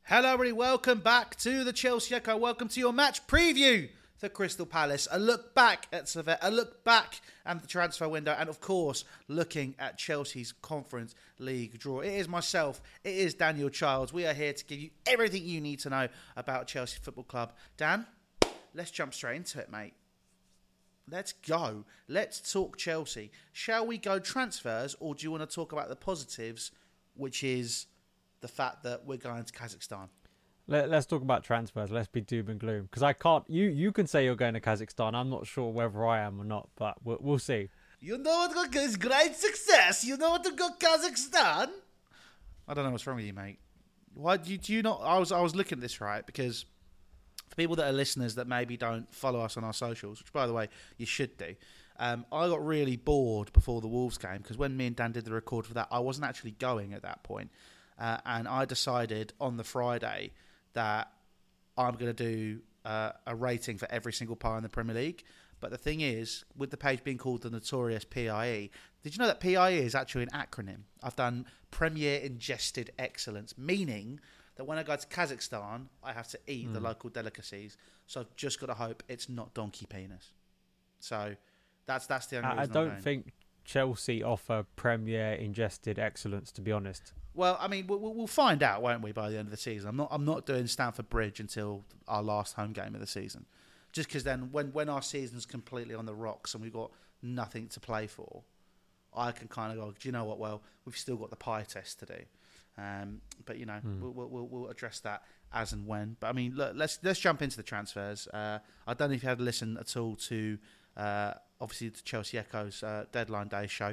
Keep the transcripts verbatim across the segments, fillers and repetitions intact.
Hello, everybody. Welcome back to the Chelsea Echo. Welcome to your match preview for Crystal Palace. A look back at Servette, a look back at the transfer window, and of course, looking at Chelsea's Conference League draw. It is myself, it is Daniel Childs. We are here to give you everything you need to know about Chelsea Football Club. Dan, let's jump straight into it, mate. Let's go. Let's talk Chelsea. Shall we go transfers, or do you want to talk about the positives, which is the fact that we're going to Kazakhstan? Let, let's talk about transfers. Let's be doom and gloom. Because I can't... You you can say you're going to Kazakhstan. I'm not sure whether I am or not, but we'll, we'll see. You know what is great success? You know what to go Kazakhstan? I don't know what's wrong with you, mate. Why do you, do you not... I was, I was looking at this, right, because for people that are listeners that maybe don't follow us on our socials, which, by the way, you should do, um, I got really bored before the Wolves game, because when me and Dan did the record for that, I wasn't actually going at that point. Uh, and I decided on the Friday that I'm going to do uh, a rating for every single player in the Premier League. But the thing is, with the page being called the notorious P I E, did you know that P I E is actually an acronym? I've done Premier Ingested Excellence, meaning that when I go to Kazakhstan, I have to eat mm. the local delicacies. So I've just got to hope it's not donkey penis. So that's that's the only reason I, I don't I'm think Chelsea offer Premier Ingested Excellence, to be honest. Well, I mean, we'll, we'll find out, won't we, by the end of the season? I'm not. I'm not doing Stamford Bridge until our last home game of the season, just because then, when, when our season's completely on the rocks and we've got nothing to play for, I can kind of go, do you know what? Well, we've still got the pie test to do, um, but you know, mm. we'll, we'll we'll address that as and when. But I mean, look, let's let's jump into the transfers. Uh, I don't know if you had a listen at all to uh, obviously the Chelsea Echoes uh, deadline day show,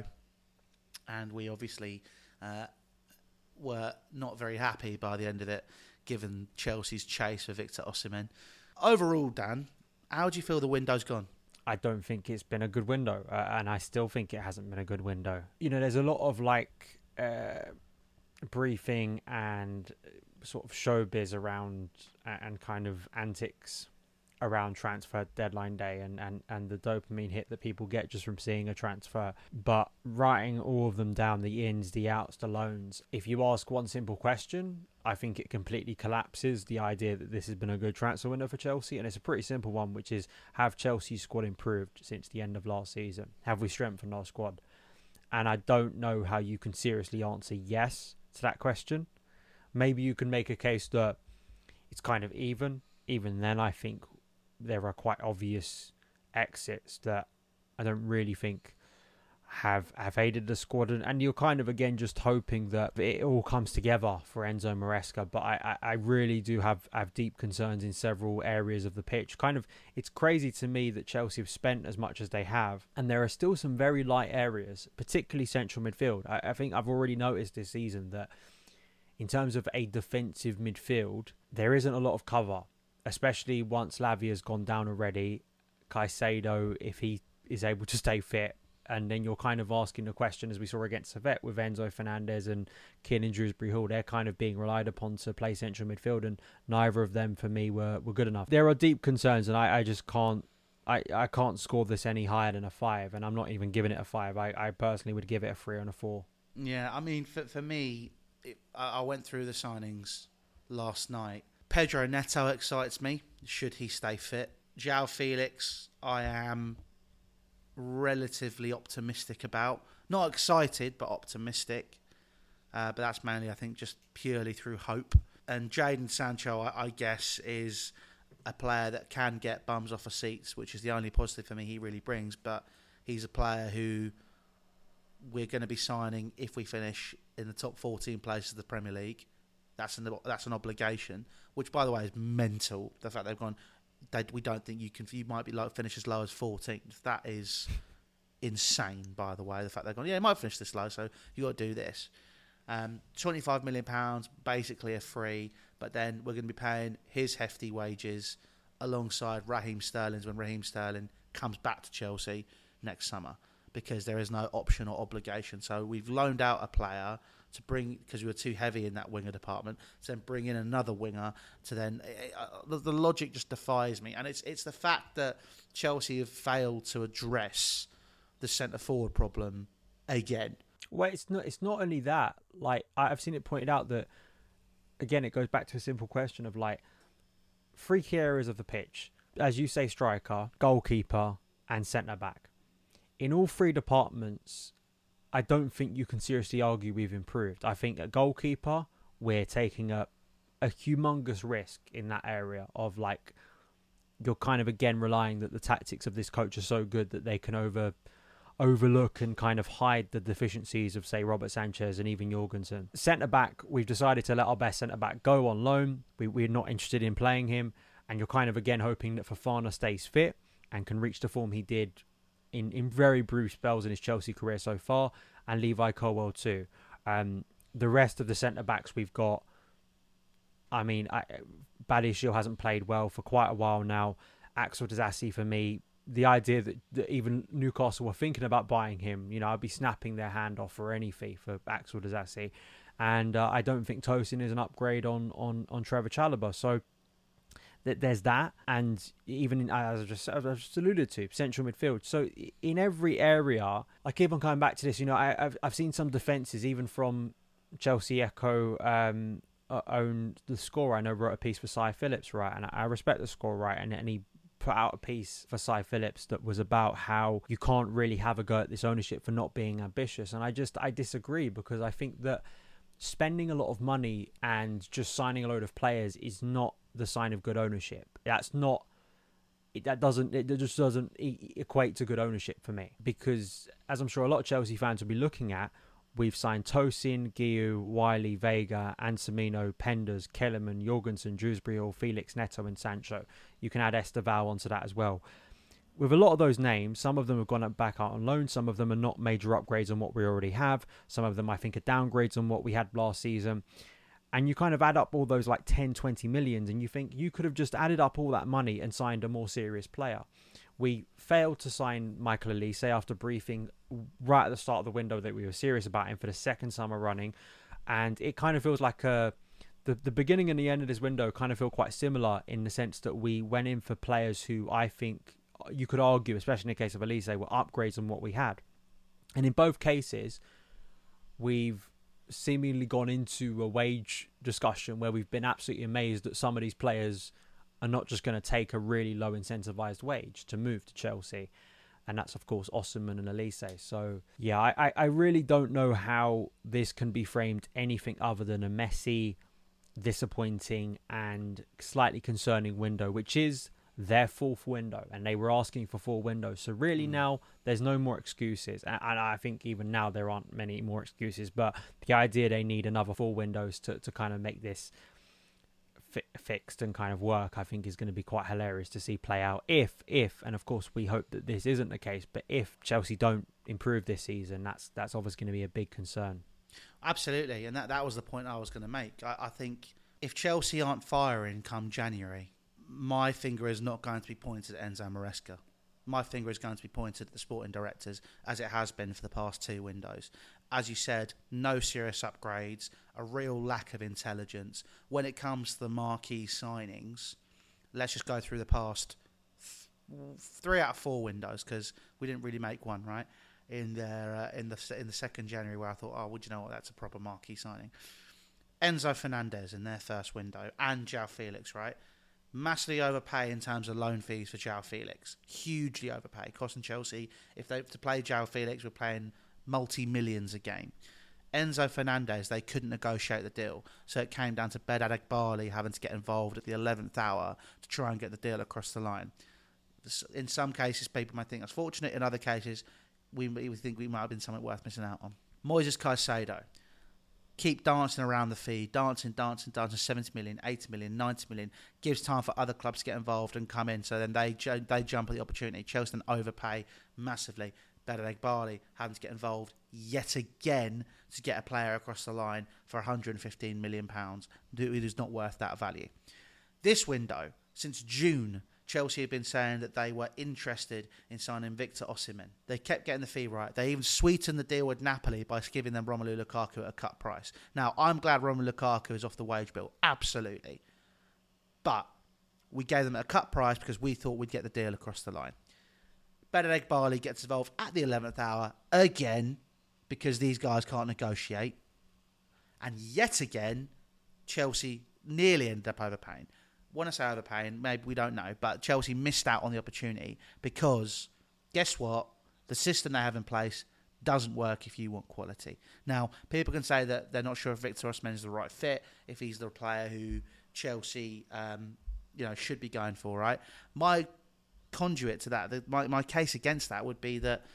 and we obviously. Uh, were not very happy by the end of it, given Chelsea's chase for Victor Osimhen. Overall, Dan, how do you feel the window's gone? I don't think it's been a good window, uh, and I still think it hasn't been a good window. You know, there's a lot of like uh, briefing and sort of showbiz around and kind of antics around transfer deadline day and, and, and the dopamine hit that people get just from seeing a transfer. But writing all of them down, the ins, the outs, the loans, if you ask one simple question, I think it completely collapses the idea that this has been a good transfer window for Chelsea. And it's a pretty simple one, which is, have Chelsea's squad improved since the end of last season? Have we strengthened our squad? And I don't know how you can seriously answer yes to that question. Maybe you can make a case that it's kind of even. Even then, I think there are quite obvious exits that I don't really think have have aided the squad, and, and you're kind of again just hoping that it all comes together for Enzo Maresca. But I, I, I really do have, have deep concerns in several areas of the pitch. Kind of, it's crazy to me that Chelsea have spent as much as they have, and there are still some very light areas, particularly central midfield. I, I think I've already noticed this season that in terms of a defensive midfield, there isn't a lot of cover. Especially once Lavia's gone down already, Caicedo, if he is able to stay fit, and then you're kind of asking the question, as we saw against Servette with Enzo Fernandez and Kiernan Dewsbury Hall, they're kind of being relied upon to play central midfield, and neither of them for me were, were good enough. There are deep concerns, and I, I just can't I, I can't score this any higher than a five, and I'm not even giving it a five. I, I personally would give it a three and a four. Yeah, I mean, for, for me, it, I, I went through the signings last night. Pedro Neto excites me, should he stay fit. João Felix, I am relatively optimistic about. Not excited, but optimistic. Uh, but that's mainly, I think, just purely through hope. And Jadon Sancho, I, I guess, is a player that can get bums off of seats, which is the only positive for me he really brings. But he's a player who we're going to be signing if we finish in the top fourteen places of the Premier League. That's an that's an obligation, which, by the way, is mental. The fact they've gone, they, we don't think you can. You might be like finish as low as fourteenth. That is insane. By the way, the fact they've gone, yeah, it might finish this low, so you got to do this. Um, twenty-five million pounds, basically a free, but then we're going to be paying his hefty wages alongside Raheem Sterling's when Raheem Sterling comes back to Chelsea next summer, because there is no option or obligation. So we've loaned out a player to bring, because we were too heavy in that winger department, to then bring in another winger to then... Uh, the, the logic just defies me. And it's it's the fact that Chelsea have failed to address the centre-forward problem again. Well, it's not, it's not only that. Like, I've seen it pointed out that again, it goes back to a simple question of like three key areas of the pitch. As you say, striker, goalkeeper, and centre back. In all three departments, I don't think you can seriously argue we've improved. I think at goalkeeper, we're taking a, a humongous risk in that area of like, you're kind of again relying that the tactics of this coach are so good that they can over overlook and kind of hide the deficiencies of, say, Robert Sanchez and even Jorgensen. Centre back, we've decided to let our best centre back go on loan. We, we're not interested in playing him, and you're kind of again hoping that Fofana stays fit and can reach the form he did in, in very brief spells in his Chelsea career so far, and Levi Colwill too. Um, the rest of the centre backs we've got, I mean, I, Badiashile hasn't played well for quite a while now. Axel Disasi, for me, the idea that, that even Newcastle were thinking about buying him, you know, I'd be snapping their hand off for any fee for Axel Disasi. And uh, I don't think Tosin is an upgrade on on, on Trevor Chalobah. So th- there's that. And even in, as I just, as I just alluded to, central midfield. So in every area, I keep on coming back to this. You know, I, I've I've seen some defences, even from Chelsea Echo, um, owned the scorer. I know wrote a piece for Cy Phillips, right? And I respect the score, right? And, and he put out a piece for Cy Phillips that was about how you can't really have a go at this ownership for not being ambitious. And I just, I disagree, because I think that spending a lot of money and just signing a load of players is not the sign of good ownership. That's not, it, that doesn't, it just doesn't e- equate to good ownership for me. Because as I'm sure a lot of Chelsea fans will be looking at, we've signed Tosin, Guiu, Wiley, Vega, Anselmino, Penders, Kellerman, Jorgensen, Dewsbury, Felix Neto and Sancho. You can add Esteval onto that as well. With a lot of those names, some of them have gone back out on loan. Some of them are not major upgrades on what we already have. Some of them, I think, are downgrades on what we had last season. And you kind of add up all those like ten, twenty millions, and you think you could have just added up all that money and signed a more serious player. We failed to sign Michael Elise after briefing right at the start of the window that we were serious about him for the second summer running. And it kind of feels like a, the, the beginning and the end of this window kind of feel quite similar in the sense that we went in for players who I think you could argue, especially in the case of Elise, were upgrades on what we had. And in both cases, we've seemingly gone into a wage discussion where we've been absolutely amazed that some of these players are not just going to take a really low incentivized wage to move to Chelsea. And that's, of course, Osimhen and Elise. So, yeah, I, I really don't know how this can be framed anything other than a messy, disappointing and slightly concerning window, which is their fourth window. And they were asking for four windows. So really mm. now there's no more excuses. And, and I think even now there aren't many more excuses. But the idea they need another four windows to, to kind of make this fixed and kind of work, I think is going to be quite hilarious to see play out if if and of course we hope that this isn't the case, but if Chelsea don't improve this season, that's that's obviously going to be a big concern. Absolutely, and that, that was the point I was going to make. I, I think if Chelsea aren't firing come January, my finger is not going to be pointed at Enzo Maresca. My finger is going to be pointed at the sporting directors, as it has been for the past two windows. As you said, no serious upgrades, a real lack of intelligence. When it comes to the marquee signings, let's just go through the past th- three out of four windows, because we didn't really make one, right? In their uh, in the in the second January, where I thought, oh, would you know what? That's a proper marquee signing. Enzo Fernandez in their first window, and João Felix, right? Massively overpay in terms of loan fees for João Felix. Hugely overpay. Costing Chelsea, if they to play João Felix, we're playing multi-millions a game. Enzo Fernandez, they couldn't negotiate the deal. So it came down to Behdad Eghbali having to get involved at the eleventh hour to try and get the deal across the line. In some cases, people might think that's fortunate. In other cases, we, we think we might have been something worth missing out on. Moises Caicedo. Keep dancing around the fee, dancing, dancing, dancing, seventy million, eighty million, ninety million, gives time for other clubs to get involved and come in, so then they they jump at the opportunity. Chelsea then overpay massively. Behdad Eghbali having to get involved yet again to get a player across the line for one hundred fifteen million pounds. It is not worth that value. This window, since June, Chelsea have been saying that they were interested in signing Victor Osimhen. They kept getting the fee right. They even sweetened the deal with Napoli by giving them Romelu Lukaku at a cut price. Now, I'm glad Romelu Lukaku is off the wage bill. Absolutely. But we gave them at a cut price because we thought we'd get the deal across the line. Behdad Eghbali gets involved at the eleventh hour again because these guys can't negotiate. And yet again, Chelsea nearly ended up overpaying. When I say overpaying, maybe we don't know, but Chelsea missed out on the opportunity because guess what? The system they have in place doesn't work if you want quality. Now, people can say that they're not sure if Victor Osimhen is the right fit, if he's the player who Chelsea, um, you know, should be going for. Right? My conduit to that, the, my my case against that would be that.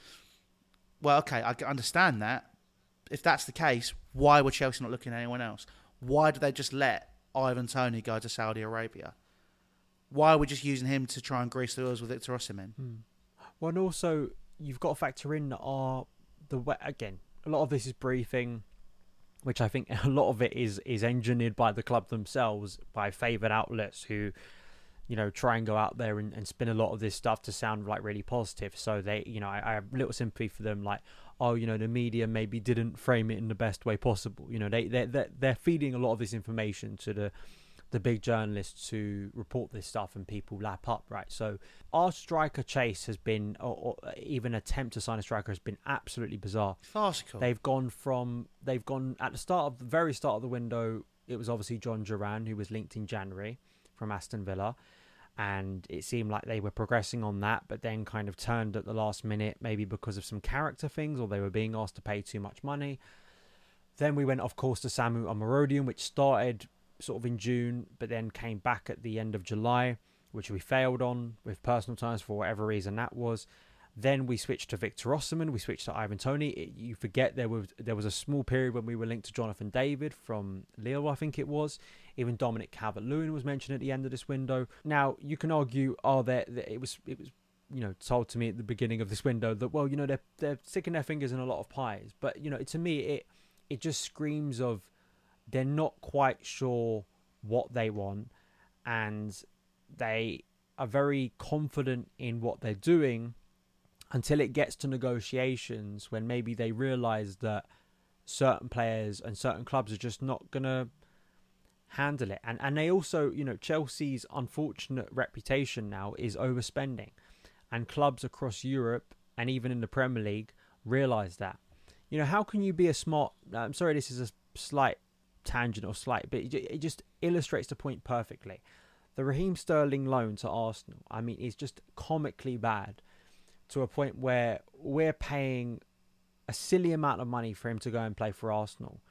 Well, okay, I understand that. If that's the case, why were Chelsea not looking at anyone else? Why did they just let Ivan Toney go to Saudi Arabia? Why are we just using him to try and grease the wheels with Victor Osimhen? Hmm. Well, and also you've got to factor in that our the way, again, a lot of this is briefing, which I think a lot of it is is engineered by the club themselves, by favoured outlets who, you know, try and go out there and, and spin a lot of this stuff to sound like really positive. So they, you know, I, I have little sympathy for them. Like, oh, you know, the media maybe didn't frame it in the best way possible. You know, they they they're, they're feeding a lot of this information to the the big journalists who report this stuff, and people lap up, right? So our striker chase has been, or, or even attempt to sign a striker has been absolutely bizarre. Farcical. They've gone from, they've gone at the start of the very start of the window. It was obviously John Duran who was linked in January from Aston Villa. And it seemed like they were progressing on that, but then kind of turned at the last minute, maybe because of some character things, or they were being asked to pay too much money. Then we went, of course, to Samu Amarodian, which started sort of in June, but then came back at the end of July, which we failed on with personal terms for whatever reason that was. Then we switched to Victor Osimhen, we switched to Ivan Toney. It, you forget there was there was a small period when we were linked to Jonathan David from Lille, I think it was. Even Dominic Calvert-Lewin was mentioned at the end of this window. Now, you can argue, oh, there it was it was you know told to me at the beginning of this window that, well, you know, they're they're sticking their fingers in a lot of pies. But, you know, to me it it just screams of they're not quite sure what they want, and they are very confident in what they're doing until it gets to negotiations, when maybe they realise that certain players and certain clubs are just not going to handle it. And and they also, you know, Chelsea's unfortunate reputation now is overspending. And clubs across Europe and even in the Premier League realise that. You know, how can you be a smart... I'm sorry, this is a slight tangent or slight, but it just illustrates the point perfectly. The Raheem Sterling loan to Arsenal, I mean, is just comically bad, to a point where we're paying a silly amount of money for him to go and play for Arsenal.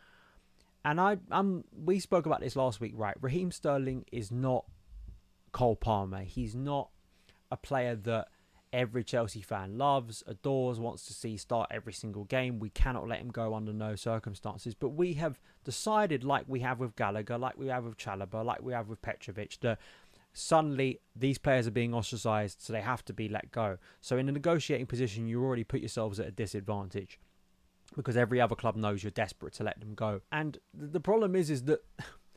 And I, I'm, we spoke about this last week, right? Raheem Sterling is not Cole Palmer. He's not a player that every Chelsea fan loves, adores, wants to see start every single game. We cannot let him go under no circumstances. But we have decided, like we have with Gallagher, like we have with Chalobah, like we have with Petrovic, that suddenly these players are being ostracised, so they have to be let go. So in a negotiating position, you already put yourselves at a disadvantage, because every other club knows you're desperate to let them go. And the problem is, is that,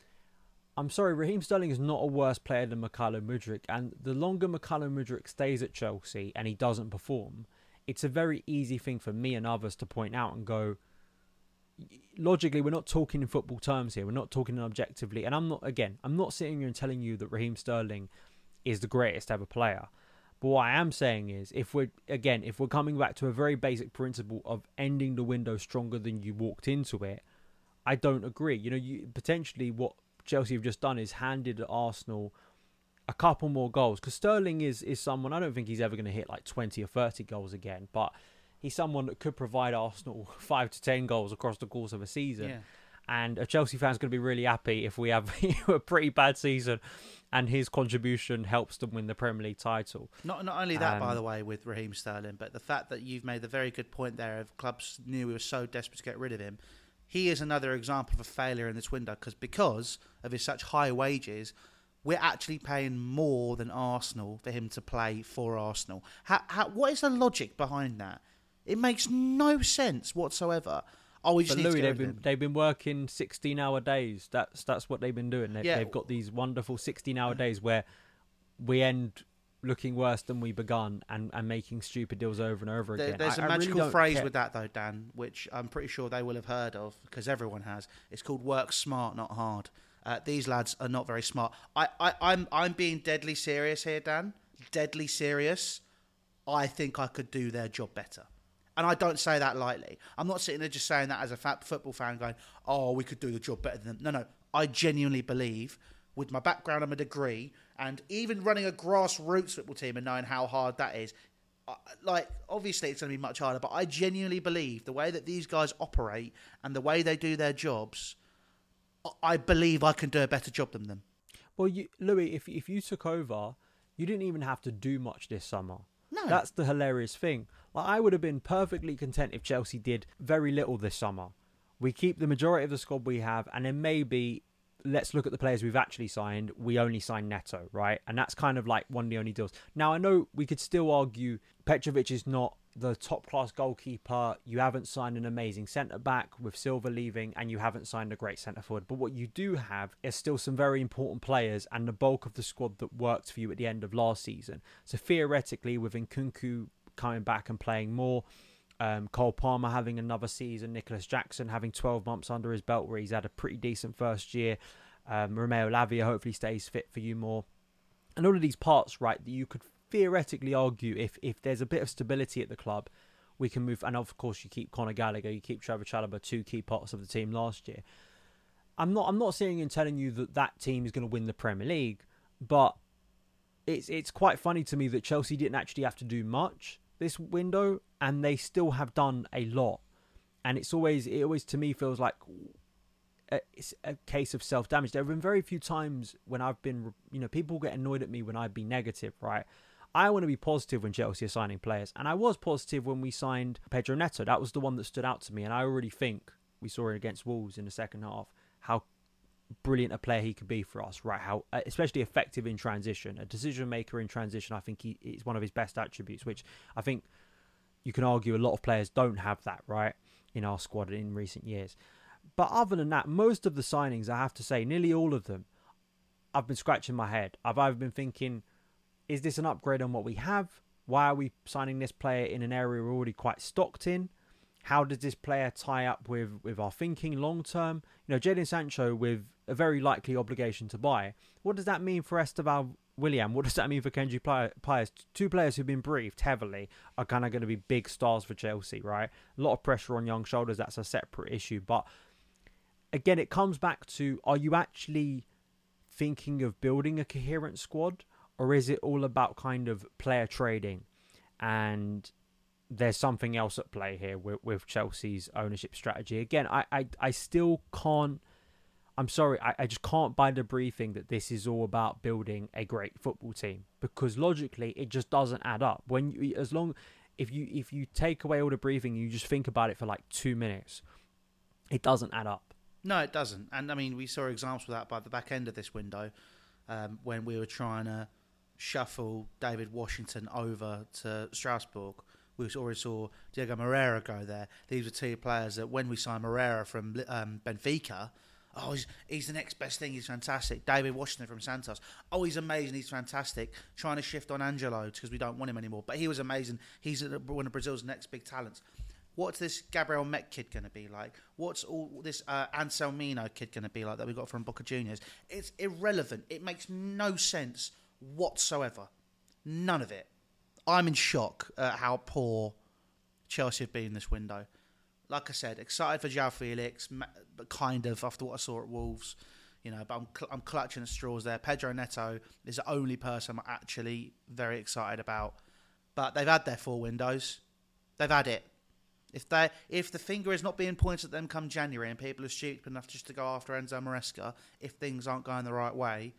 I'm sorry, Raheem Sterling is not a worse player than Mykhailo Mudryk. And the longer Mykhailo Mudryk stays at Chelsea and he doesn't perform, it's a very easy thing for me and others to point out and go, logically, we're not talking in football terms here. We're not talking objectively. And I'm not, again, I'm not sitting here and telling you that Raheem Sterling is the greatest ever player. But what I am saying is, if we're, again, if we're coming back to a very basic principle of ending the window stronger than you walked into it, I don't agree. You know, you potentially what Chelsea have just done is handed Arsenal a couple more goals, because Sterling is is someone, I don't think he's ever going to hit like twenty or thirty goals again, but he's someone that could provide Arsenal five to ten goals across the course of a season. Yeah. And a Chelsea fan's going to be really happy if we have a pretty bad season and his contribution helps them win the Premier League title. Not not only that, um, by the way, with Raheem Sterling, but the fact that you've made the very good point there of clubs knew we were so desperate to get rid of him. He is another example of a failure in this window, because because of his such high wages, we're actually paying more than Arsenal for him to play for Arsenal. How, how, what is the logic behind that? It makes no sense whatsoever. Oh, we just but need Louis, to get they've rid been of him. they've been working sixteen-hour days. That's that's what they've been doing. They, Yeah. They've got these wonderful sixteen-hour days where we end looking worse than we begun and, and making stupid deals over and over There, again. there's I, a I really magical don't phrase care. with that, though, Dan, which I'm pretty sure they will have heard of, because everyone has. It's called work smart, not hard. Uh, these lads are not very smart. I, I, I'm, I'm being deadly serious here, Dan. Deadly serious. I think I could do their job better. And I don't say that lightly. I'm not sitting there just saying that as a fat football fan going, oh, we could do the job better than them. No, no. I genuinely believe, with my background and my degree, and even running a grassroots football team and knowing how hard that is, like, obviously it's going to be much harder, but I genuinely believe the way that these guys operate and the way they do their jobs, I believe I can do a better job than them. Well, you, Louis, if if you took over, you didn't even have to do much this summer. No. That's the hilarious thing. Like, I would have been perfectly content if Chelsea did very little this summer. We keep the majority of the squad we have, and then maybe let's look at the players we've actually signed. We only signed Neto, right? And that's kind of like one of the only deals. Now, I know we could still argue Petrovic is not the top-class goalkeeper. You haven't signed an amazing centre-back with Silva leaving, and you haven't signed a great centre-forward. But what you do have is still some very important players and the bulk of the squad that worked for you at the end of last season. So theoretically, with Nkunku coming back and playing more, Um, Cole Palmer having another season, Nicholas Jackson having twelve months under his belt where he's had a pretty decent first year, um, Romeo Lavia hopefully stays fit for you more, and all of these parts, right, that you could theoretically argue if, if there's a bit of stability at the club, we can move, and of course you keep Conor Gallagher, you keep Trevor Chalobah, two key parts of the team last year. I'm not I'm not saying and telling you that that team is going to win the Premier League, but it's it's quite funny to me that Chelsea didn't actually have to do much this window, and they still have done a lot. And it's always, it always to me feels like a, it's a case of self-damage. There have been very few times when I've been, you know, people get annoyed at me when I've been negative, right? I want to be positive when Chelsea are signing players. And I was positive when we signed Pedro Neto. That was the one that stood out to me. And I already think we saw it against Wolves in the second half, how brilliant a player he could be for us, right? How, especially effective in transition, a decision maker in transition. I think he is one of his best attributes, which I think you can argue a lot of players don't have that, right, in our squad in recent years. But other than that, most of the signings, I have to say, nearly all of them, I've been scratching my head. I've either been thinking, is this an upgrade on what we have? Why are we signing this player in an area we're already quite stocked in? How does this player tie up with, with our thinking long term? You know, Jadon Sancho with a very likely obligation to buy. What does that mean for Esteban Willian? What does that mean for Kenji Pires? Two players who've been briefed heavily are kind of going to be big stars for Chelsea, right? A lot of pressure on young shoulders. That's a separate issue. But again, it comes back to, are you actually thinking of building a coherent squad? Or is it all about kind of player trading? And there's something else at play here with, with Chelsea's ownership strategy. Again, I, I, I still can't, I'm sorry, I, I just can't buy the briefing that this is all about building a great football team, because logically it just doesn't add up. When you, as long, if you if you take away all the briefing, you just think about it for like two minutes, it doesn't add up. No, it doesn't. And I mean, we saw examples of that by the back end of this window, um, when we were trying to shuffle David Washington over to Strasbourg. We already saw Diego Moreira go there. These were two players that when we signed Moreira from um, Benfica, oh, he's, he's the next best thing. He's fantastic. David Washington from Santos. Oh, he's amazing. He's fantastic. Trying to shift on Angelo because we don't want him anymore. But he was amazing. He's one of Brazil's next big talents. What's this Gabriel Met kid going to be like? What's all this uh, Anselmino kid going to be like that we got from Boca Juniors? It's irrelevant. It makes no sense whatsoever. None of it. I'm in shock at how poor Chelsea have been this window. Like I said, excited for João Felix, but kind of after what I saw at Wolves, you know. But I'm cl- I'm clutching at straws there. Pedro Neto is the only person I'm actually very excited about. But they've had their four windows. They've had it. If they if the finger is not being pointed at them come January and people are stupid enough just to go after Enzo Maresca, if things aren't going the right way,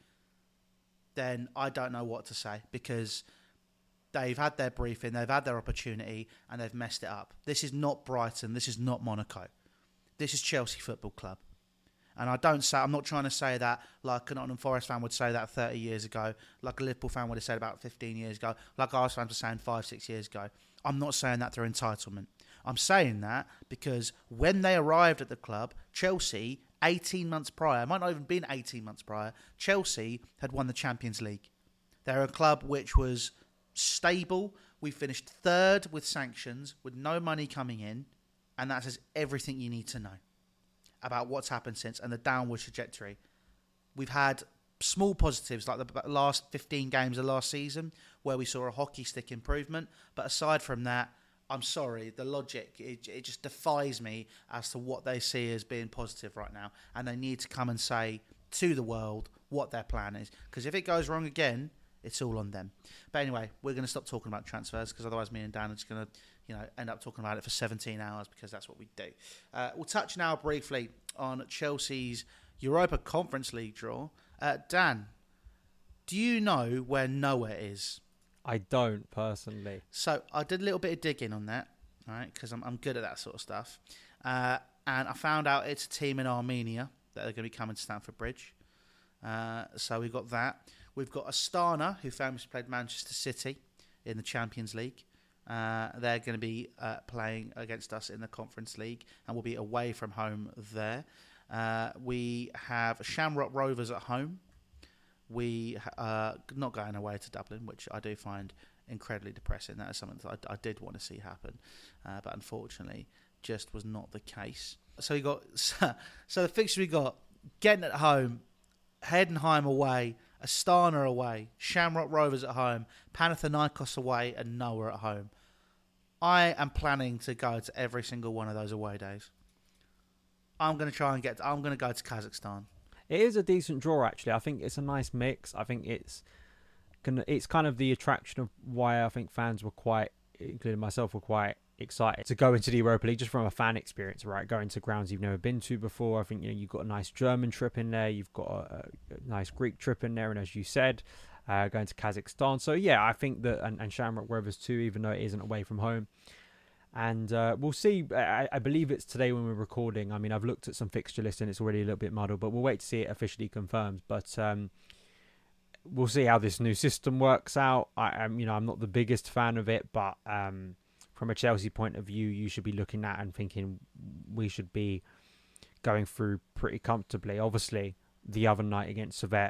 then I don't know what to say, because they've had their briefing, they've had their opportunity, and they've messed it up. This is not Brighton. This is not Monaco. This is Chelsea Football Club. And I don't say, I'm not trying to say that like a Nottingham Forest fan would say that thirty years ago, like a Liverpool fan would have said about fifteen years ago, like Arsenal fans were saying five, six years ago. I'm not saying that through entitlement. I'm saying that because when they arrived at the club, Chelsea, eighteen months prior, it might not even been eighteen months prior, Chelsea had won the Champions League. They're a club which was stable. We finished third with sanctions, with no money coming in, and that says everything you need to know about what's happened since and the downward trajectory. We've had small positives like the last fifteen games of last season where we saw a hockey stick improvement, but aside from that, I'm sorry, the logic, it, it just defies me as to what they see as being positive right now. And they need to come and say to the world what their plan is. Because if it goes wrong again, it's all on them. But anyway, we're going to stop talking about transfers because otherwise me and Dan are just going to, you know, end up talking about it for seventeen hours because that's what we do. Uh, we'll touch now briefly on Chelsea's Europa Conference League draw. Uh, Dan, do you know where Noah is? I don't, personally. So I did a little bit of digging on that, right? Because I'm I'm good at that sort of stuff, uh, and I found out it's a team in Armenia that are going to be coming to Stamford Bridge. Uh, so we've got that. We've got Astana, who famously played Manchester City in the Champions League. Uh, they're going to be uh, playing against us in the Conference League, and we'll be away from home there. Uh, we have Shamrock Rovers at home. We are not going away to Dublin, which I do find incredibly depressing. That is something that I, I did want to see happen, uh, but unfortunately just was not the case. So we got so, so the fixture we got: Ghent at home, Heidenheim away, Astana away, Shamrock Rovers at home, Panathinaikos away, and Noah at home. I am planning to go to every single one of those away days. I'm going to try and get. To, I'm going to go to Kazakhstan. It is a decent draw, actually. I think it's a nice mix. I think it's gonna, it's kind of the attraction of why I think fans were quite, including myself, were quite excited to go into the Europa League just from a fan experience, right? Going to grounds you've never been to before. I think, you know, you've got a nice German trip in there. You've got a, a nice Greek trip in there. And as you said, uh, going to Kazakhstan. So, yeah, I think that, and, and Shamrock Rovers too, even though it isn't away from home. And uh, we'll see. I, I believe it's today when we're recording. I mean, I've looked at some fixture list and it's already a little bit muddled, but we'll wait to see it officially confirmed. But um, we'll see how this new system works out. I am, you know, I'm not the biggest fan of it, but um, from a Chelsea point of view, you should be looking at and thinking we should be going through pretty comfortably. Obviously, the other night against Servette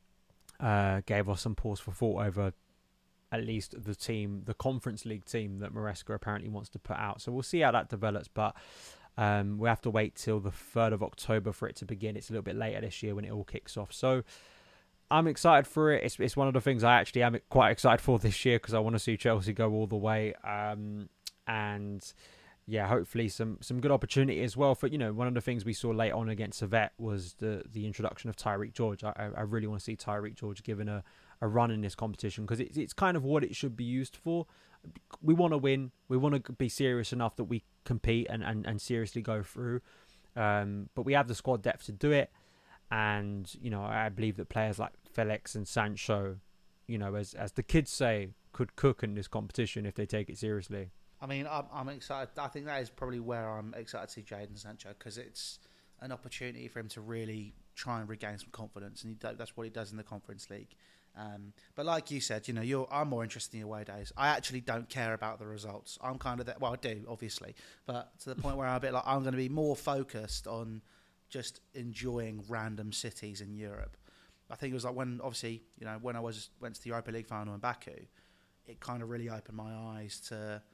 uh, gave us some pause for thought over at least the team, the Conference League team that Maresca apparently wants to put out. So we'll see how that develops, but um, we have to wait till the third of October for it to begin. It's a little bit later this year when it all kicks off. So I'm excited for it. It's, it's one of the things I actually am quite excited for this year because I want to see Chelsea go all the way. Um, and yeah, hopefully some some good opportunity as well. For, you know, one of the things we saw late on against Servette was the the introduction of Tyreek George. I, I really want to see Tyreek George given a a run in this competition because it's it's kind of what it should be used for. We want to win. We want to be serious enough that we compete and, and, and seriously go through. Um, but we have the squad depth to do it. And, you know, I believe that players like Felix and Sancho, you know, as as the kids say, could cook in this competition if they take it seriously. I mean, I'm, I'm excited. I think that is probably where I'm excited to see Jadon Sancho because it's an opportunity for him to really try and regain some confidence. And he, that's what he does in the Conference League. Um, but like you said, you know, you're, I'm more interested in the away days. I actually don't care about the results. I'm kind of that. Well, I do, obviously, but to the point where I'm a bit like I'm going to be more focused on just enjoying random cities in Europe. I think it was like when, obviously, you know, when I was went to the Europa League final in Baku, it kind of really opened my eyes to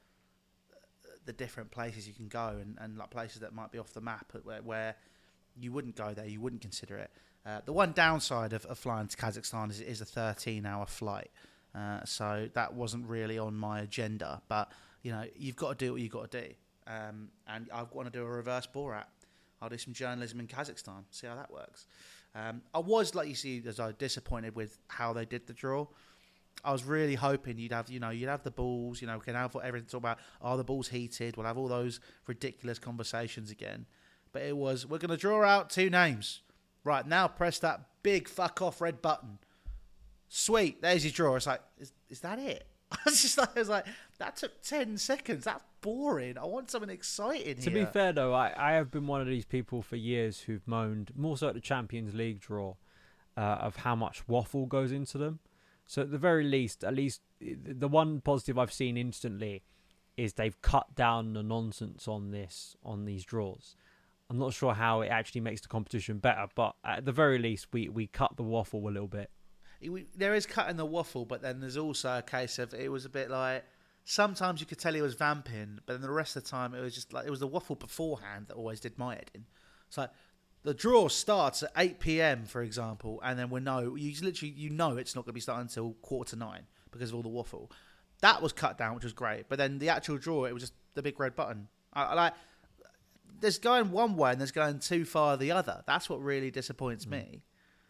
the different places you can go and, and like places that might be off the map where, where you wouldn't go there, you wouldn't consider it. Uh, the one downside of, of flying to Kazakhstan is it is a thirteen-hour flight, uh, so that wasn't really on my agenda. But you know, you've got to do what you've got to do, um, and I want to do a reverse Borat. I'll do some journalism in Kazakhstan, see how that works. Um, I was, like you see, as I disappointed with how they did the draw. I was really hoping you'd have, you know, you'd have the balls, you know, we can have everything to talk about. Are the balls heated? We'll have all those ridiculous conversations again. But it was, we're going to draw out two names. Right, now press that big fuck off red button. Sweet, there's your draw. It's like, is, is that it? I was just like, I was like, that took ten seconds. That's boring. I want something exciting here. To be fair, though, I, I have been one of these people for years who've moaned, more so at the Champions League draw, uh, of how much waffle goes into them. So at the very least, at least the one positive I've seen instantly is they've cut down the nonsense on this, on these draws. I'm not sure how it actually makes the competition better, but at the very least, we, we cut the waffle a little bit. There is cutting the waffle, but then there's also a case of it was a bit like sometimes you could tell he was vamping, but then the rest of the time it was just like it was the waffle beforehand that always did my head in. It's like the draw starts at eight p.m, for example, and then we know you literally you know it's not going to be starting until quarter to nine because of all the waffle. That was cut down, which was great, but then the actual draw it was just the big red button. I, I like. There's going one way and there's going too far the other. That's what really disappoints mm. me.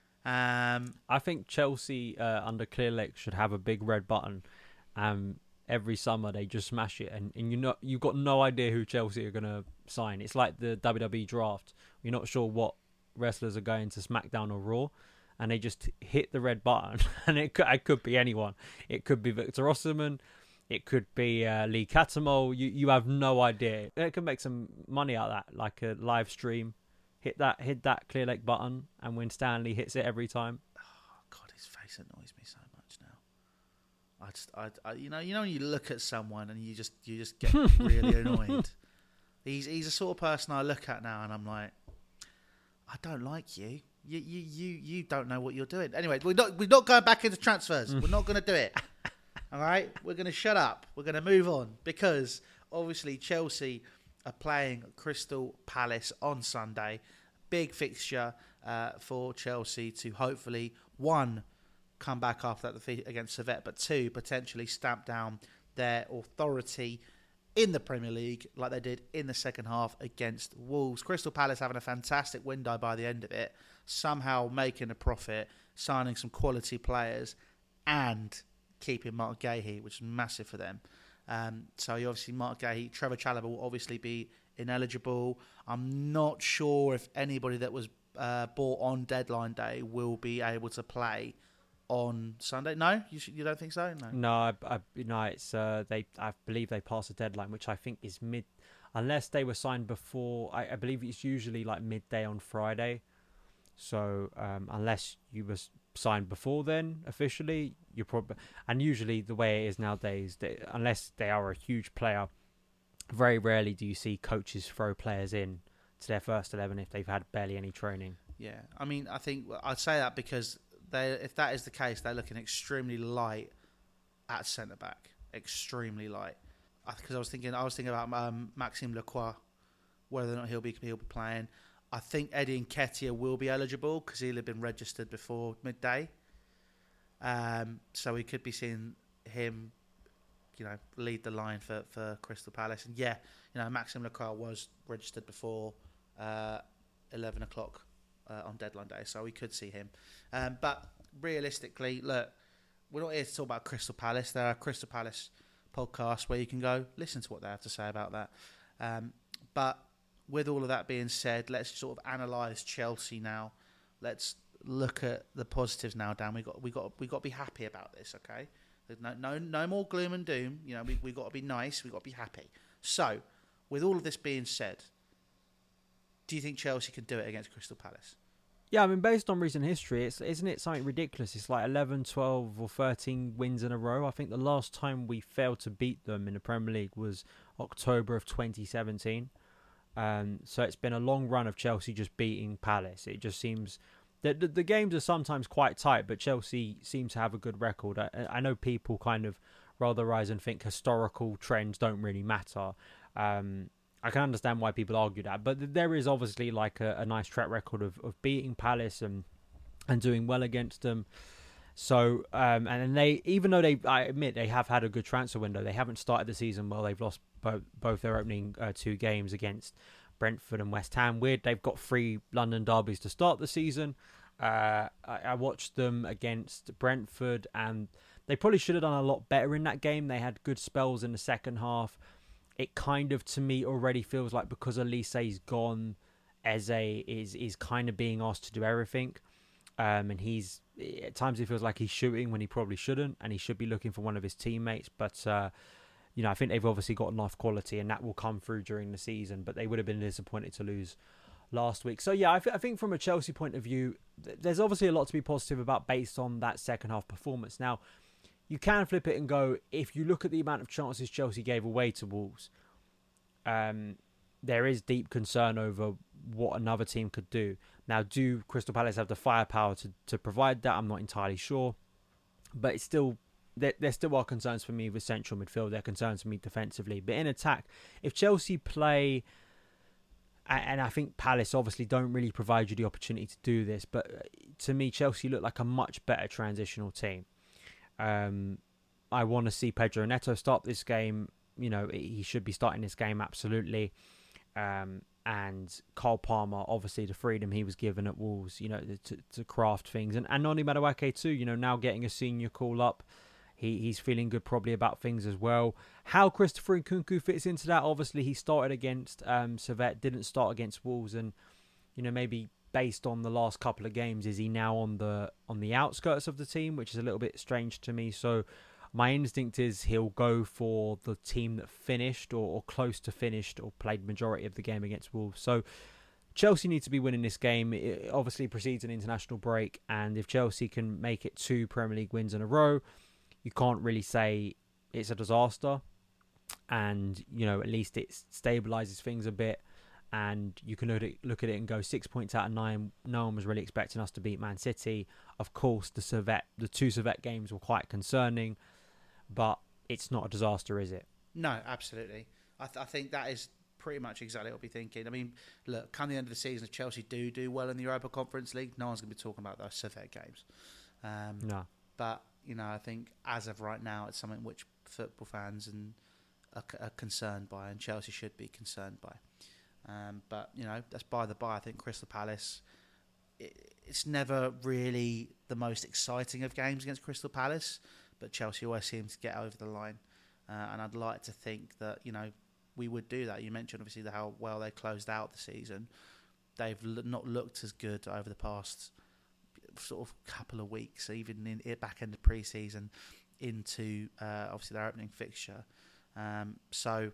Um, I think Chelsea uh, under Clearlake should have a big red button. Um, every summer they just smash it, and, and you know you've got no idea who Chelsea are gonna sign. It's like the W W E draft. You're not sure what wrestlers are going to SmackDown or Raw, and they just hit the red button, and it could, it could be anyone. It could be Victor Osserman. It could be uh, Lee Catamol. You you have no idea. It could make some money out of that, like a live stream. Hit that hit that Clear Lake button, and when Stanley hits it every time. Oh God, his face annoys me so much now. I just, I, I you know, you know, when you look at someone and you just, you just get really annoyed. He's, he's the sort of person I look at now, and I'm like, I don't like you. You, you, you, you don't know what you're doing. Anyway, we're not, we're not going back into transfers. We're not going to do it. All right, we're going to shut up. We're going to move on because obviously Chelsea are playing Crystal Palace on Sunday. Big fixture uh, for Chelsea to hopefully, one, come back after that defeat against Servette, but two, potentially stamp down their authority in the Premier League like they did in the second half against Wolves. Crystal Palace having a fantastic window by the end of it, somehow making a profit, signing some quality players and keeping Mark Gahey, which is massive for them. Um, so obviously Mark Gahey, Trevor Chalobah will obviously be ineligible. I'm not sure if anybody that was uh, bought on deadline day will be able to play on Sunday. No, you you don't think so? No, no, I, I, no. It's uh, they. I believe they passed the deadline, which I think is mid, unless they were signed before. I, I believe it's usually like midday on Friday. So um, unless you were signed before then, officially, you're probably. And usually the way it is nowadays, they, unless they are a huge player, very rarely do you see coaches throw players in to their first eleven if they've had barely any training. Yeah, I mean, I think I'd say that because they, if that is the case, they're looking extremely light at centre back, extremely light. Because I, I was thinking, I was thinking about um, Maxime Lacroix, whether or not he'll be he'll be playing. I think Eddie Nketiah will be eligible because he'll have been registered before midday. Um, so we could be seeing him, you know, lead the line for, for Crystal Palace. And yeah, you know, Maxime Lacroix was registered before uh, eleven o'clock uh, on deadline day, so we could see him. Um, but realistically, look, we're not here to talk about Crystal Palace. There are Crystal Palace podcasts where you can go listen to what they have to say about that. Um, but with all of that being said, let's sort of analyse Chelsea now. Let's look at the positives now, Dan. We got we got we got to be happy about this, okay? There's no no no more gloom and doom. You know, we we got to be nice. We got to be happy. So, with all of this being said, do you think Chelsea can do it against Crystal Palace? Yeah, I mean, based on recent history, it's isn't it something ridiculous? It's like eleven, twelve or thirteen wins in a row. I think the last time we failed to beat them in the Premier League was October of twenty seventeen. Um, so it's been a long run of Chelsea just beating Palace. It just seems that the, the games are sometimes quite tight, but Chelsea seem to have a good record. I, I know people kind of roll their eyes and think historical trends don't really matter. Um, I can understand why people argue that, but there is obviously like a, a nice track record of, of beating Palace and and doing well against them. So, um, and they, even though they, I admit they have had a good transfer window, they haven't started the season well. They've lost both, both their opening uh, two games against Brentford and West Ham. Weird, they've got three London derbies to start the season. Uh, I, I watched them against Brentford, and they probably should have done a lot better in that game. They had good spells in the second half. It kind of, to me, already feels like because Elise's gone, Eze is is kind of being asked to do everything. Um, and he's, at times it feels like he's shooting when he probably shouldn't, and he should be looking for one of his teammates. But, uh, you know, I think they've obviously got enough quality, and that will come through during the season. But they would have been disappointed to lose last week. So, yeah, I, th- I think from a Chelsea point of view, th- there's obviously a lot to be positive about based on that second half performance. Now, you can flip it and go, if you look at the amount of chances Chelsea gave away to Wolves, um, there is deep concern over what another team could do. Now, do Crystal Palace have the firepower to, to provide that? I'm not entirely sure. But it's still, there, there still are concerns for me with central midfield. There are concerns for me defensively. But in attack, if Chelsea play, and I think Palace obviously don't really provide you the opportunity to do this, but to me, Chelsea look like a much better transitional team. Um, I want to see Pedro Neto start this game. you know, he should be starting this game absolutely. Um, and Cole Palmer, obviously the freedom he was given at Wolves, you know, to, to craft things. And, and Noni Madueke too, you know, now getting a senior call up. He He's feeling good probably about things as well. How Christopher Nkunku fits into that, obviously he started against um, Servette, didn't start against Wolves. And, you know, maybe based on the last couple of games, is he now on the on the outskirts of the team, which is a little bit strange to me. So my instinct is he'll go for the team that finished or, or close to finished or played majority of the game against Wolves. So Chelsea need to be winning this game. It obviously precedes an international break, and if Chelsea can make it two Premier League wins in a row, you can't really say it's a disaster. And, you know, at least it stabilises things a bit. And you can look at, it, look at it and go six points out of nine. No one was really expecting us to beat Man City. Of course, the Servette, the two Servette games were quite concerning, but it's not a disaster, is it? No, absolutely. I, th- I think that is pretty much exactly what I'll be thinking. I mean, look, come the end of the season, if Chelsea do do well in the Europa Conference League, no one's going to be talking about those Servette games. Um, no. But, you know, I think as of right now, it's something which football fans and are, are concerned by, and Chelsea should be concerned by. Um, but, you know, that's by the by. I think Crystal Palace, it, it's never really the most exciting of games against Crystal Palace, but Chelsea always seems to get over the line. Uh, and I'd like to think that, you know, we would do that. You mentioned, obviously, the, how well they closed out the season. They've l- not looked as good over the past sort of couple of weeks, even in it back end of pre-season into, uh, obviously, their opening fixture. Um, so...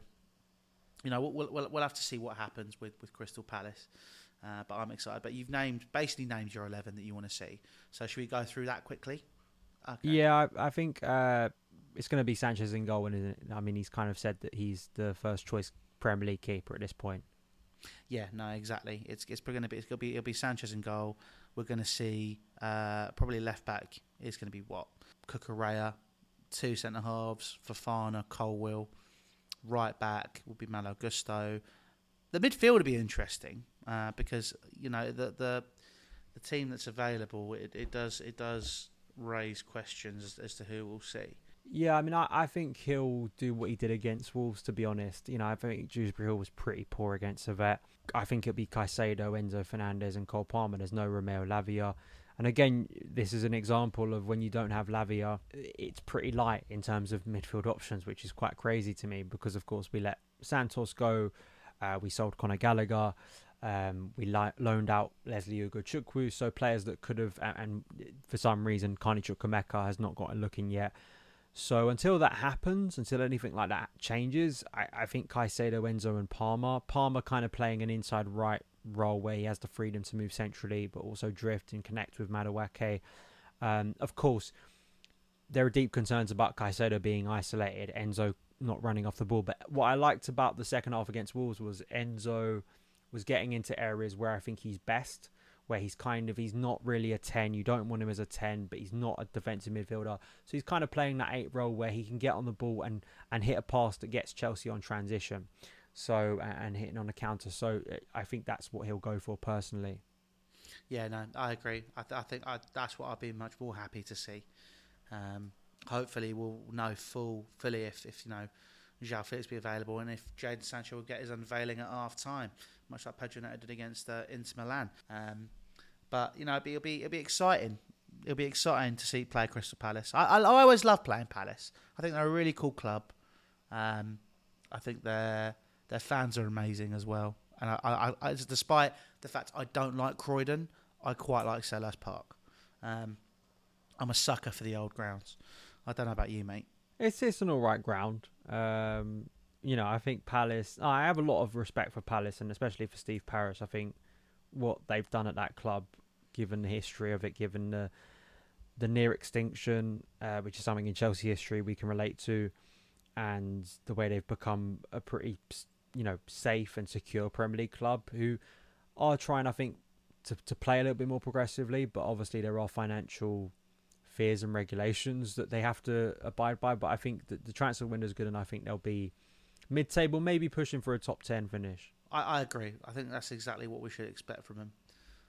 You know, we'll, we'll we'll have to see what happens with, with Crystal Palace, uh, but I'm excited. But you've named basically named your eleven that you want to see. So should we go through that quickly? Okay. Yeah, I, I think uh, it's going to be Sanchez in goal, isn't it? I mean, he's kind of said that he's the first choice Premier League keeper at this point. Yeah, no, exactly. It's it's going to be it's going to be it'll be Sanchez in goal. We're going to see uh, probably left back is going to be what Cucurella, two centre halves, Fofana, Colwill. Right back will be Malo Gusto. The midfield will be interesting uh, because you know the the the team that's available. It, it does it does raise questions as, as to who we'll see. Yeah, I mean, I, I think he'll do what he did against Wolves. To be honest, you know, I think Dewsbury Hall was pretty poor against Servette. I think it'll be Caicedo, Enzo Fernandez, and Cole Palmer. There's no Romeo Lavia. And again, this is an example of when you don't have Lavia, it's pretty light in terms of midfield options, which is quite crazy to me because, of course, we let Santos go. Uh, we sold Conor Gallagher. Um, we li- loaned out Leslie Ugo-Chukwu. So players that could have, and, and for some reason, Carney Chukwuemeka has not gotten looking yet. So until that happens, until anything like that changes, I, I think Caicedo, Enzo and Palmer. Palmer kind of playing an inside right role where he has the freedom to move centrally but also drift and connect with Madueke. Um, of course, there are deep concerns about Caicedo being isolated, Enzo not running off the ball. But what I liked about the second half against Wolves was Enzo was getting into areas where I think he's best, where he's kind of, he's not really a ten. You don't want him as a ten, but he's not a defensive midfielder. So he's kind of playing that eight role where he can get on the ball and, and hit a pass that gets Chelsea on transition. So, and hitting on a counter. So I think that's what he'll go for personally. Yeah, no, I agree. I, th- I think I, that's what I'd be much more happy to see. Um, hopefully we'll know full, fully if, if you know, João Felix be available and if Jadon Sancho will get his unveiling at half time, much like Pedro Neto did against uh, Inter Milan. Um, but, you know, it'll be, it'll be, it'll be exciting. It'll be exciting to see play Crystal Palace. I, I, I always love playing Palace. I think they're a really cool club. Um, I think they're... Their fans are amazing as well. And I, I, I, despite the fact I don't like Croydon, I quite like Selhurst Park. Um, I'm a sucker for the old grounds. I don't know about you, mate. It's it's an all right ground. Um, you know, I think Palace... I have a lot of respect for Palace, and especially for Steve Parish. I think what they've done at that club, given the history of it, given the, the near extinction, uh, which is something in Chelsea history we can relate to, and the way they've become a pretty... you know, safe and secure Premier League club who are trying, I think, to, to play a little bit more progressively, but obviously there are financial fears and regulations that they have to abide by. But I think that the transfer window is good, and I think they'll be mid-table, maybe pushing for a top ten finish. I, I agree. I think that's exactly what we should expect from him.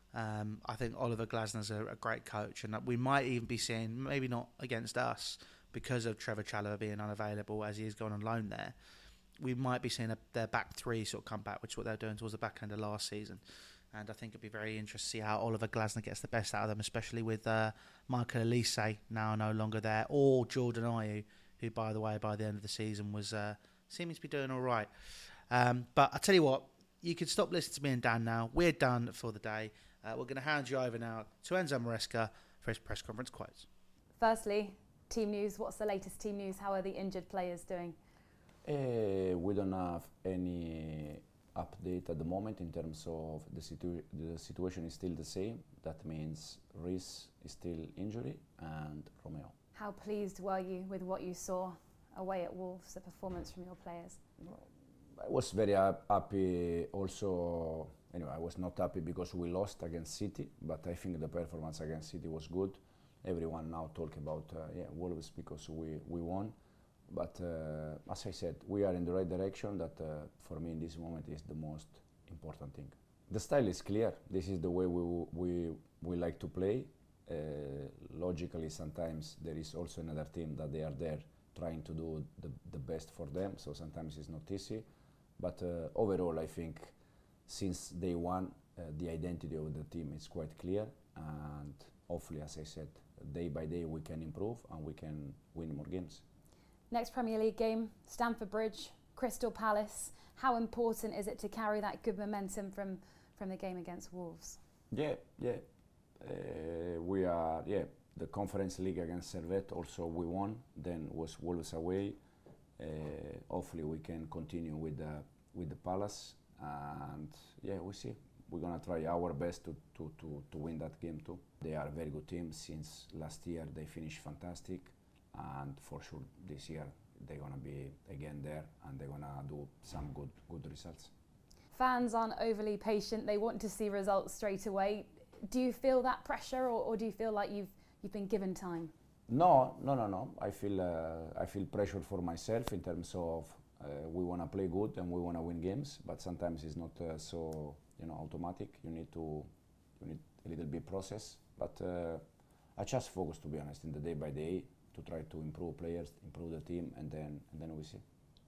Um, I think Oliver Glasner's a, a great coach, and we might even be seeing, maybe not against us, because of Trevor Chalobah being unavailable as he has gone on loan there. we might be seeing a, their back three sort of come back, which is what they were doing towards the back end of last season. And I think it'd be very interesting to see how Oliver Glasner gets the best out of them, especially with uh, Michael Elise now no longer there, or Jordan Ayew, who, by the way, by the end of the season was uh, seeming to be doing all right. Um, but I tell you what, you can stop listening to me and Dan now. We're done for the day. Uh, we're going to hand you over now to Enzo Maresca for his press conference quotes. Firstly, team news. What's the latest team news? How are the injured players doing? Uh, we don't have any update at the moment in terms of the, situ- the situation is still the same. That means Reece is still injury and Romeo. How pleased were you with what you saw away at Wolves, the performance from your players? I was very ha- happy also. Anyway, I was not happy because we lost against City, but I think the performance against City was good. Everyone now talk about uh, yeah, Wolves because we, we won. But uh, as I said, we are in the right direction. That uh, for me in this moment is the most important thing. The style is clear. This is the way we we we like to play. Uh, logically, sometimes there is also another team that they are there trying to do the, the best for them. So sometimes it's not easy. But uh, overall, I think since day one, uh, the identity of the team is quite clear. And hopefully, as I said, day by day we can improve and we can win more games. Next Premier League game, Stamford Bridge, Crystal Palace. How important is it to carry that good momentum from, from the game against Wolves? Yeah, yeah. Uh, we are, yeah, the Conference League against Servette also we won, then was Wolves away. Uh, hopefully we can continue with the, with the Palace and yeah, we see. We're going to try our best to, to, to, to win that game too. They are a very good team. Since last year they finished fantastic. And for sure this year they're going to be again there and they're going to do some good good results. Fans aren't overly patient. They want to see results straight away. Do you feel that pressure or, or do you feel like you've you've been given time? No, no, no, no. I feel uh, I feel pressure for myself in terms of uh, we want to play good and we want to win games, but sometimes it's not uh, so you know automatic. You need to you need a little bit process. But uh, I just focus, to be honest, in the day by day, to try to improve players, improve the team, and then and then we see.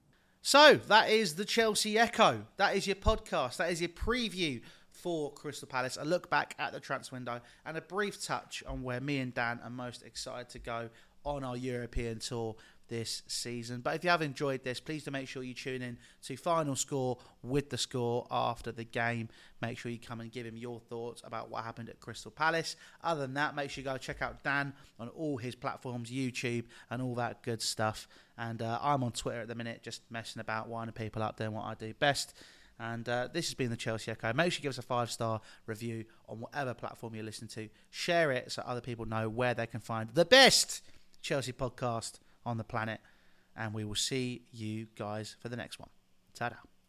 So that is the Chelsea Echo. That is your podcast. That is your preview for Crystal Palace. A look back at the transfer window and a brief touch on where me and Dan are most excited to go on our European tour this season. But if you have enjoyed this, please do make sure you tune in to Final Score with the score after the game. Make sure you come and give him your thoughts about what happened at Crystal Palace. Other than that, make sure you go check out Dan on all his platforms, YouTube and all that good stuff. And uh, I'm on Twitter at the minute, just messing about, winding people up, doing what I do best. And uh, this has been the Chelsea Echo. Make sure you give us a five-star review on whatever platform you listen to. Share it so other people know where they can find the best Chelsea podcast on the planet. And we will see you guys for the next one. Ta-da.